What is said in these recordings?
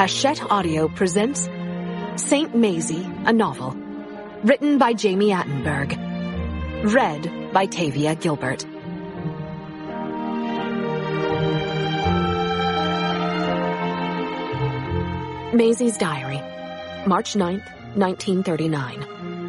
Hachette Audio presents Saint Maisie, a novel. Written by Jamie Attenberg. Read by Tavia Gilbert. Maisie's Diary, March 9th, 1939.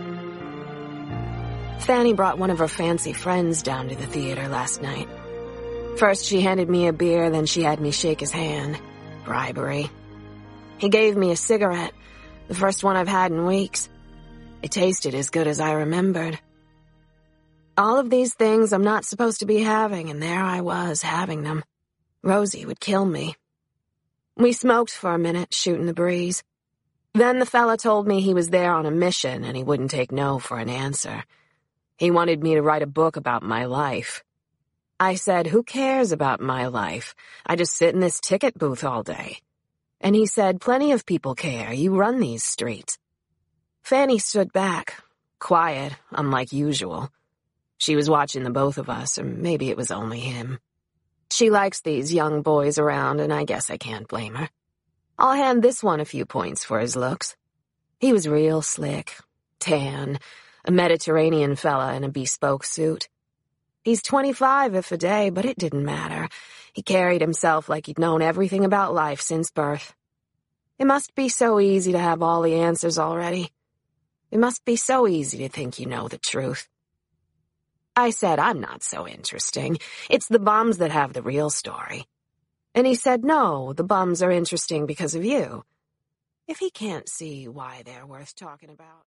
Fanny brought one of her fancy friends down to the theater last night. First she handed me a beer, then she had me shake his hand. Bribery. He gave me a cigarette, the first one I've had in weeks. It tasted as good as I remembered. All of these things I'm not supposed to be having, and there I was, having them. Rosie would kill me. We smoked for a minute, shooting the breeze. Then the fella told me he was there on a mission, and he wouldn't take no for an answer. He wanted me to write a book about my life. I said, who cares about my life? I just sit in this ticket booth all day. And he said, plenty of people care. You run these streets. Fanny stood back, quiet, unlike usual. She was watching the both of us, or maybe it was only him. She likes these young boys around, and I guess I can't blame her. I'll hand this one a few points for his looks. He was real slick, tan, a Mediterranean fella in a bespoke suit. He's 25 if a day, but it didn't matter. He carried himself like he'd known everything about life since birth. It must be so easy to have all the answers already. It must be so easy to think you know the truth. I said, I'm not so interesting. It's the bums that have the real story. And he said, no, the bums are interesting because of you. If he can't see why they're worth talking about.